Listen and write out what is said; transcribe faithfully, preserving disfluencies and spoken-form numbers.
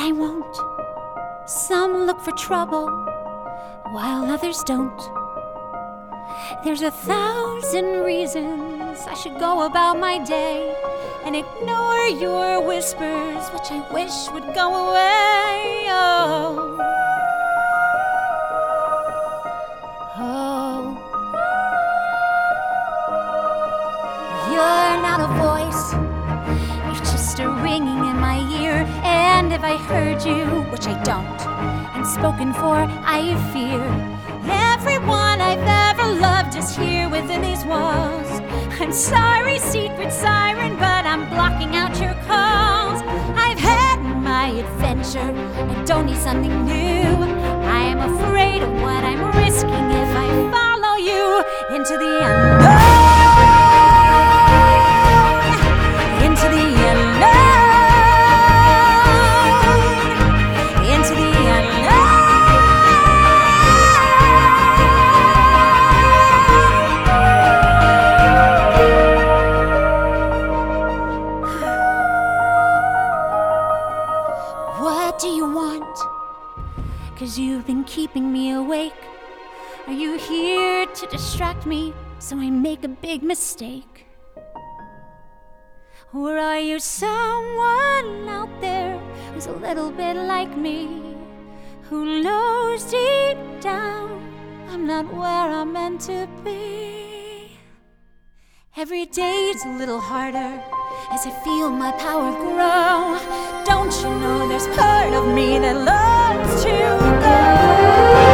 I won't. Some look for trouble, while others don't. There's a thousand reasons I should go about my day and ignore your whispers, which I wish would go away. Oh, oh. You're not a voice, you're just a ringing in my ear. And if I heard you, which I don't, and spoken for, I fear. Everyone I've ever loved is here within these walls. I'm sorry, secret siren, but I'm blocking out your calls. I've had my adventure, I don't need something new. I am afraid of what I'm risking if I follow you into the unknown. Into the unknown. Into the What do you want? 'Cause you've been keeping me awake. Are you here to distract me so I make a big mistake? Or are you someone out there who's a little bit like me, who knows deep down I'm not where I'm meant to be? Every day's a little harder as I feel my power grow. Don't you know there's part of me that loves to go?